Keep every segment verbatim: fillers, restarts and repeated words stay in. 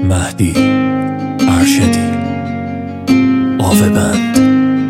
مهدی ارشدی آوه بند.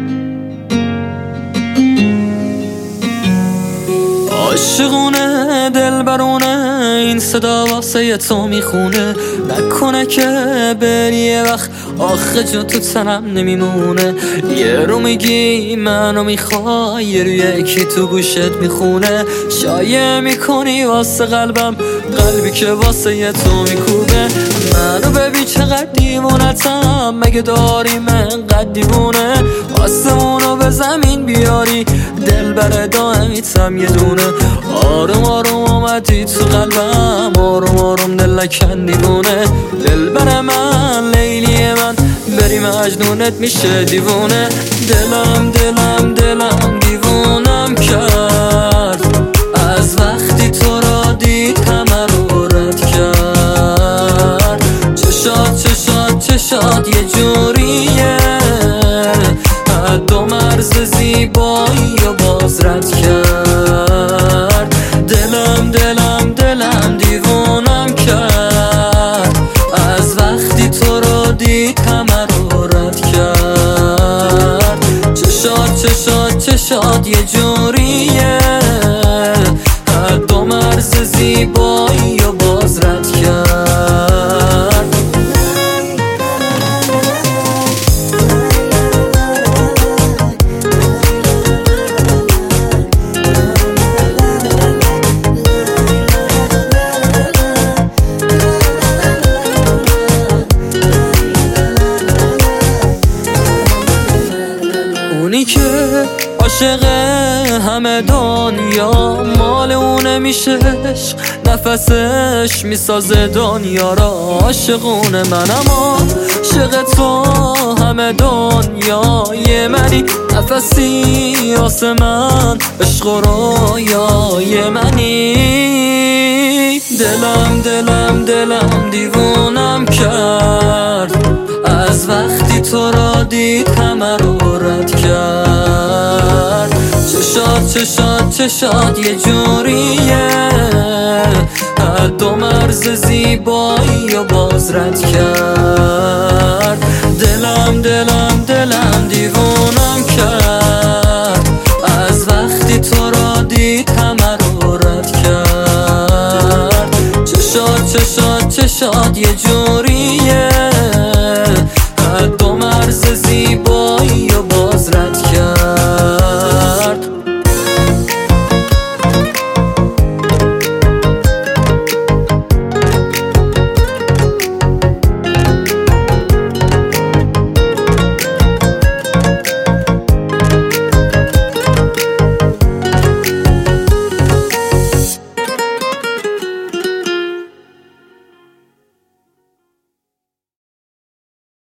عاشقونه دلبرونه این صدا واسه تو میخونه، نکنه که بری یه وقت آخه جو تو تنم نمیمونه. یه رو میگی منو میخوای، یه رو یکی تو گوشت میخونه. شایع میکنی واسه قلبم قلبی که واسه یه تو میکوبه. منو ببین چقدر دیوونتم، مگه داری من قد دیوونه؟ آسمونو به زمین بیاری دلبر دائمیتم یه دونه. آروم آروم آمدی تو قلبم، آروم آروم دل نکن دیوونه. دلبر من لیلی من بری مجنونت میشه دیوونه. دلم دلم دلم دیوونم کرد، از وقتی تو را دید همه رو رد کرد. چشات چشات چشات یه جوریه، حد و مرز زیبایی و باز رد کرد. دلم دلم دلم دیوونم کرد، از وقتی تو رو دید همه رو رد کرد. چشات چشات چشات یه جوریه، حد و مرز زیبایی و باز رد کرد. اونی که عاشق همه دنیا مال اونه میشه، نفسش میسازه دنیا را. عاشقونه منم عاشق تو همه دنیا یه منی، نفسی واسه من عشق و رویای منی. دلم دلم دلم دیوونم کرد، از وقتی تو را دید همه رو رد کرد. چشات چشات چشات یه جوریه، حد و مرز زیبایی و باز رد کرد. دلم دلم دلم دیوونم کرد، از وقتی تو را دید همه رو رد کرد. چشات چشات چشات یه جوریه،